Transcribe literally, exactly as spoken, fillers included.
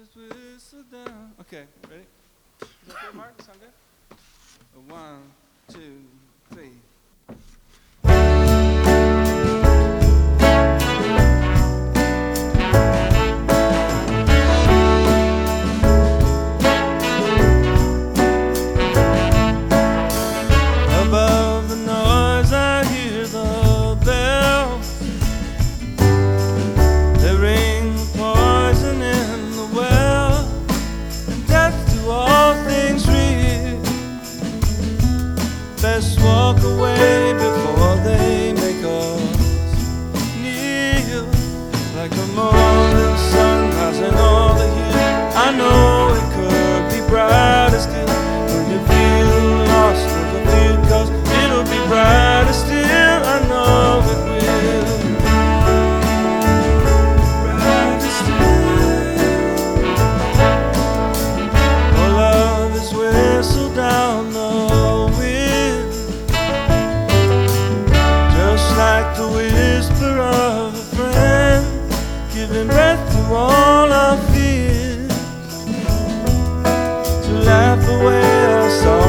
is whistle down. Okay, ready? Is that good, Mark? Sound good? One, two, three. Above the noise I hear the bells. They ring poison in the well, and death to all things real. Best walk away before they make us kneel. Like the morning sun rising on the hill, I know it could be brighter still. When you feel lost, never fear, 'cause it'll be brighter still. I know it will. Brighter still. Oh, love is whistled down the wind, just like the whisper of a friend, giving breath to all our fears, to laugh away our sorrow.